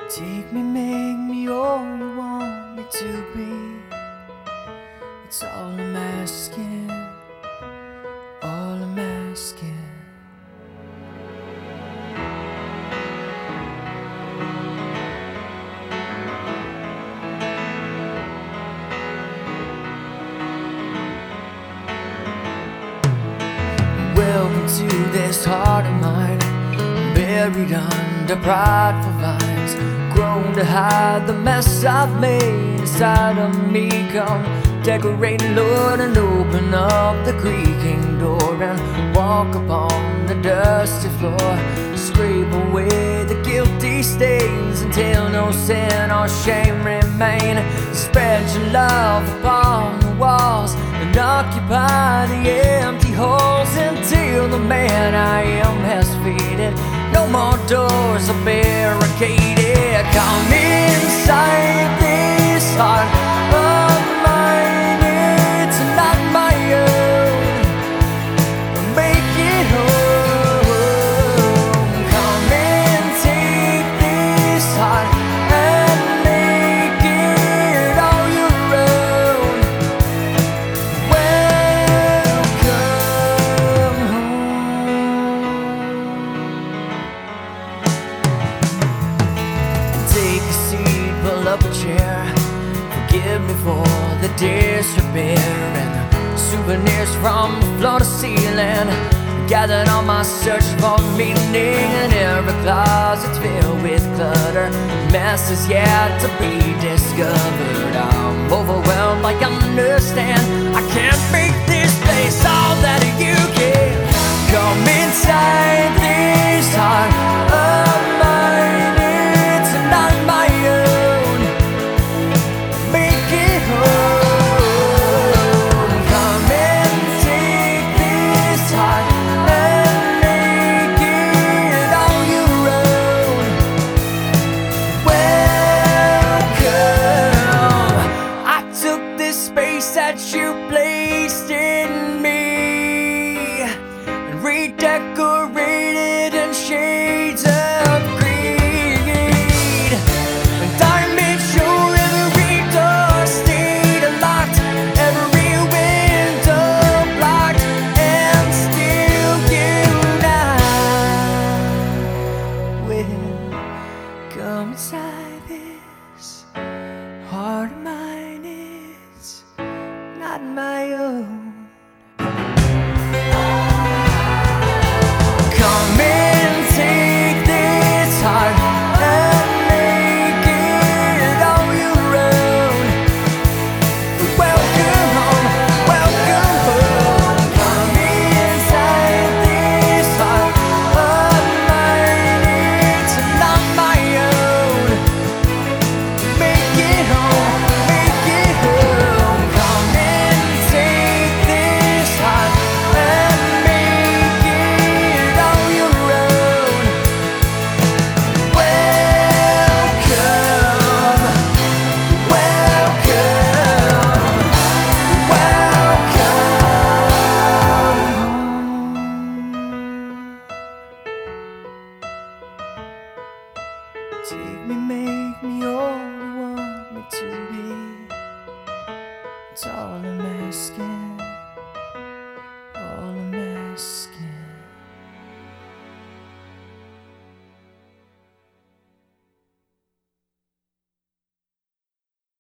Take me, make me all you want me to be. It's all I'm asking, all I'm asking. Welcome to this heart of mine, buried under prideful vines, grown to hide the mess I've made inside of me. Come decorate, Lord, and open up the creaking door and walk upon the dusty floor. Scrape away the guilty stains until no sin or shame remain. Spread your love upon the walls and occupy the empty halls until the man I am has faded. No more doors are barricaded. Come inside this heart of mine, it's not my own. Make it home. Come and take this heart and make it all your own. Welcome home. Take a seat, pull up a chair. Forgive me for the disrepair and the souvenirs from floor to ceiling. Gathered on my search for meaning, and every closet's filled with clutter. Messes yet to be discovered. I'm overwhelmed, I understand. I can't make this place all that you can. Come inside this heart of mine, it's not my own. Make it home. Come and take this heart and make it all your own. Welcome. I took this space that you placed in me and redecorated in shades of green. And I made sure every door stayed locked, every window blocked, and still you now will come inside this heart of mine. It's not my own. Come and take this heart and make it all your own. Welcome home, welcome home. Come inside this heart of mine, it's not my own. Make it home, make it home. Come and take this heart and make it all your own. Welcome, welcome. Take me, make me all you want me to be. It's all I'm asking, all I'm asking.